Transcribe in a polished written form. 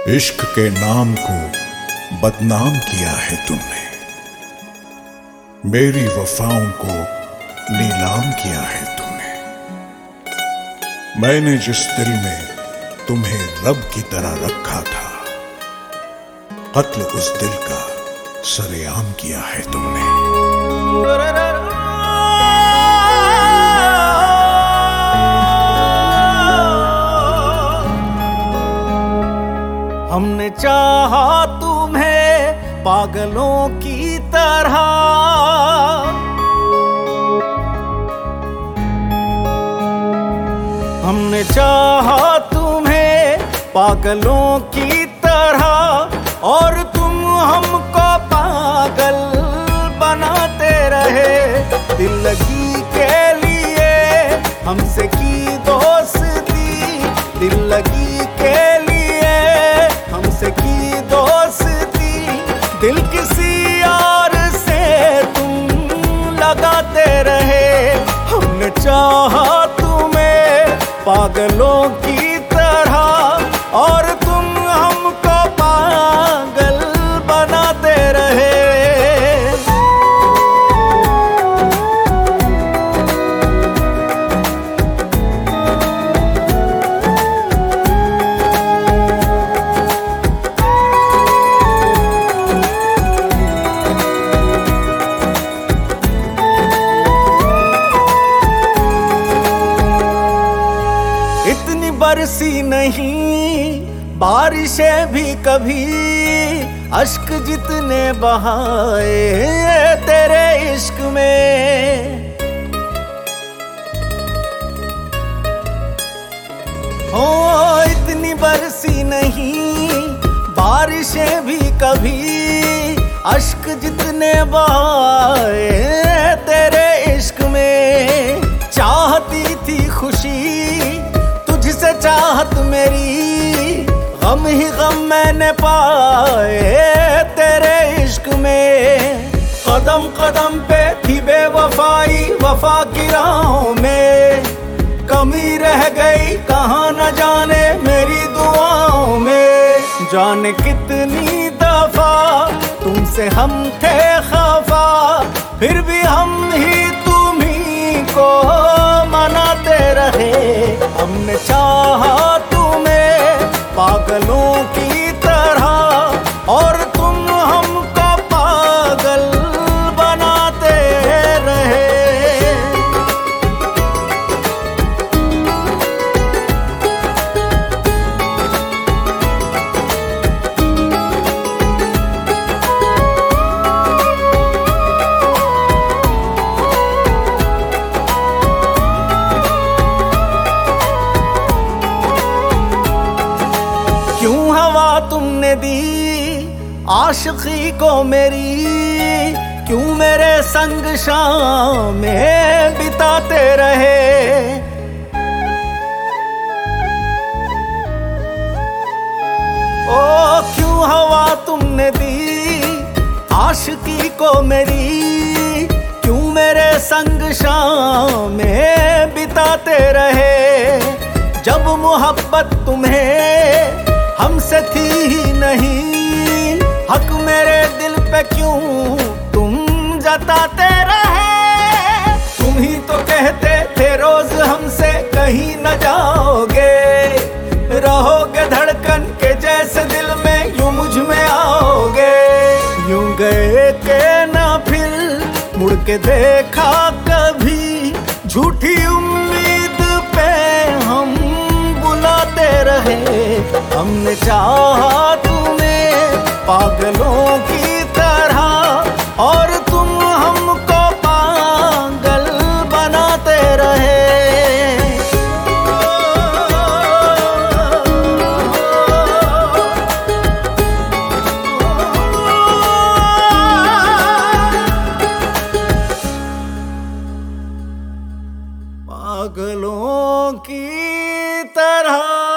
इश्क के नाम को बदनाम किया है तुमने, मेरी वफाओं को नीलाम किया है तुमने। मैंने जिस दिल में तुम्हें रब की तरह रखा था, कत्ल उस दिल का सरेआम किया है तुमने। हमने चाहा तुम्हें पागलों की तरह, हमने चाहा तुम्हें पागलों की तरह, और तुम हमको पागल बनाते रहे। दिल लगी के लिए हमसे की दोस्ती, दिल लगी के लिए हमसे की दोस्ती, दिल किसी और से तुम लगाते रहे। हमने चाहा तुम्हें पागलों की तरह, और तुम हमको पागल बनाते रहे। इतनी बरसी नहीं बारिशें भी कभी, अश्क जितने बहाए तेरे इश्क में। ओ इतनी बरसी नहीं बारिशें भी कभी, अश्क जितने बहाए तेरे इश्क में। चाहती थी खुशी तुझसे चाहत मेरी, गम ही गम मैंने पाए तेरे इश्क में। कदम कदम पे थी बेवफाई वफा की राहों में, कमी रह गई कहाँ न जाने मेरी दुआओं में। जाने कितनी दफा तुमसे हम थे खफा, फिर भी हम ही तुम्ही को मनाते रहे। हमने चाहा तुम्हें पागलों की तरह, और तुम हमको पागल बनाते रहे। क्यों हवा तुमने दी आशिकी को मेरी, क्यों मेरे संग शामें बिताते रहे। ओ क्यों हवा तुमने दी आशिकी को मेरी, क्यों मेरे संग शामें बिताते रहे। जब मोहब्बत तुम्हें हमसे थी ही नहीं, हक मेरे दिल पे क्यों तुम जताते रहे। तुम ही तो कहते थे रोज हमसे कहीं न जाओगे, रहोगे धड़कन के जैसे दिल में यूं मुझ में आओगे। यूं गए के ना फिर मुड़ के देखा कभी, झूठी उम्मीद पे हम बुलाते रहे। हमने चाहा तुम्हें पागलों की तरह, और तुम हमको पागल बनाते रहे। पागलों की तरह।